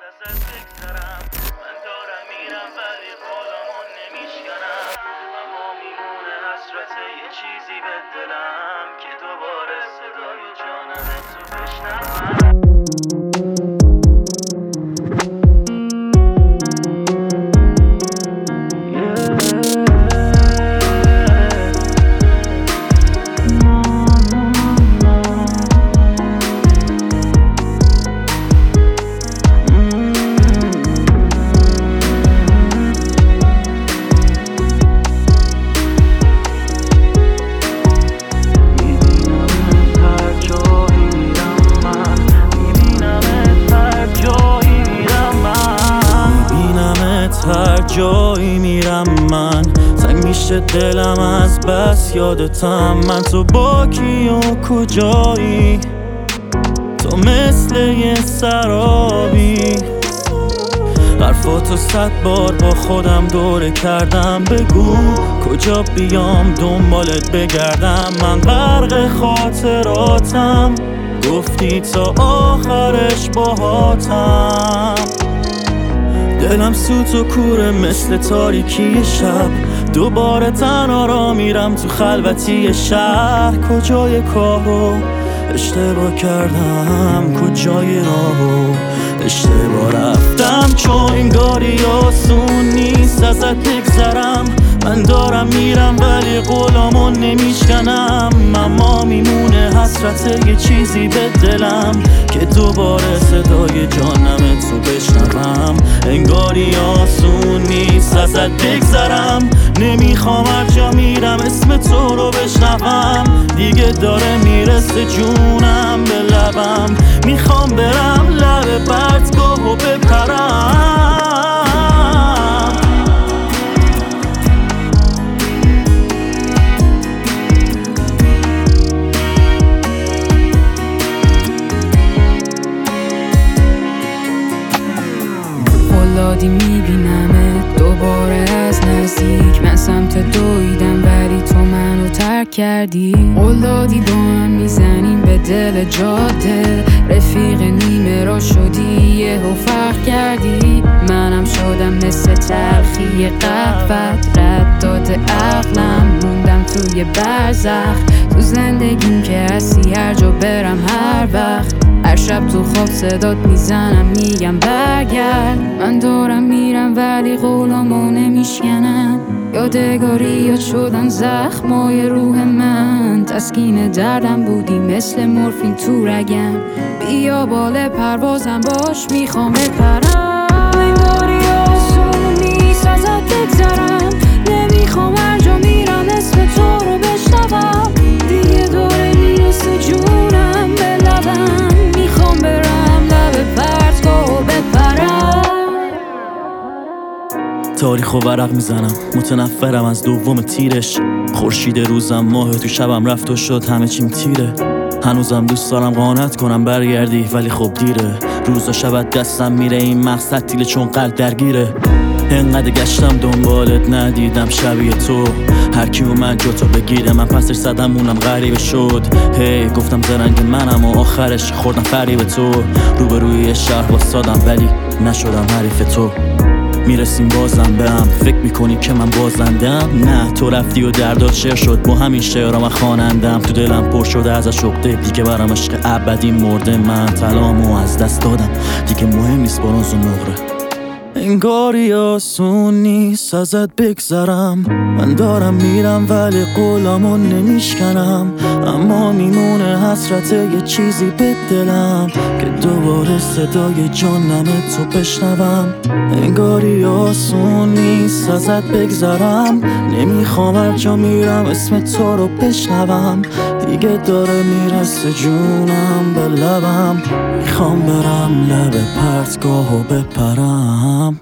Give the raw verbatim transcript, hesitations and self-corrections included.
ازت بگذرم. من دارم میرم ولی قولمو نمیشکنم، اما میمونه حسرت یه چیزی به دلم که دوباره صدای جانم تو بشنوم. هر جایی میرم من تنگ میشه دلم از بس یادتم. من تو با کی و کجایی؟ تو مثل یه سرابی. حرفاتو صد بار با خودم دوره کردم. بگو کجا بیام دنبالت بگردم. من غرق خاطراتم، گفتی تا آخرش باهاتم. دلم سوت و کوره مثل تاریکی شب. دوباره تنها را میرم تو خلوتی شهر. کجای کارو اشتباه کردم، کجای راهو اشتباه رفتم. چون انگاری آسون نیست ازت بگذرم. من دارم میرم ولی قولامو نمیشکنم، اما میمونه حسرت یه چیزی به دلم که دوباره صدای جانم تو بشنوم. انگاری آسون نیست ازت بگذرم. نمیخوام هر جا میرم اسم تو رو بشنوم. دیگه داره میرسه جونم به لبم. میخوام برم لب پرتگاه و بپرم. فولادی میبینمت دوباره از نزدیک. من سمت دویدم ولی تو منو ترک کردی. فولادی با هم میزنیم به دل جاده. رفیق نیمه را شدی یهو فرق کردی. منم شدم مثل تلخی قهوت. رد داده عقلم موندم توی برزخ. تو زندگیم که هستی هر جا برم هر وقت. هر شب تو خواب صدات میزنم میگم برگرد. من دارم میرم ولی قولامو نمیشکنم. یادگاری یاد شدن زخمای روح من. تسکین دردم بودی مثل مورفین تو رگم. بیا بال پروازم باش میخوام بپرم. انگاری آسون نیست ازت بگذرم. نمیخوام هر جا میرم اسم تو رو بشنوم. دیگه داره میرسه جونم به لبم. میخوام برم لب پرتگاه و بپرم. تاریخ و ورق میزنم، متنفرم از دوم تیرش. خورشید روزم ماه تو شبم رفت و شد همه چیم تیره. هنوزم دوست دارم قانت کنم برگردی ولی خب دیره. روزا شبت دستم میره این مقصد تیله چون قلب درگیره. انقدر گشتم دنبالت ندیدم شبیه تو. هر کی اومد جا تو بگیره من پسش زدم اونم غریبه شد. هی hey, گفتم زرنگ منم و آخرش خوردم فریب تو. روبروی شهر واسادم ولی نشدم حریف تو. میرسیم بازم به هم فکر میکنی که من بازندم. نه تو رفتی و دردات شعر شد با همین شعرها من خوانندم. تو دلم پر شده از عشق دیگه برام عشق ابدی مرده. من طلامو از دست دادم دیگه مهم نیست برنز و نقره. انگاری آسون نیست ازت بگذرم. من دارم میرم ولی قولامو نمیشکنم، اما میمونه حسرت یه چیزی به دلم که دوباره صدای جانم تو بشنوم. انگاری آسون نیست ازت بگذرم. نمیخوام هر جا میرم اسم تو رو بشنوم. دیگه داره میرسه جونم به لبم. میخوام برم لب پرتگاه و بپرم.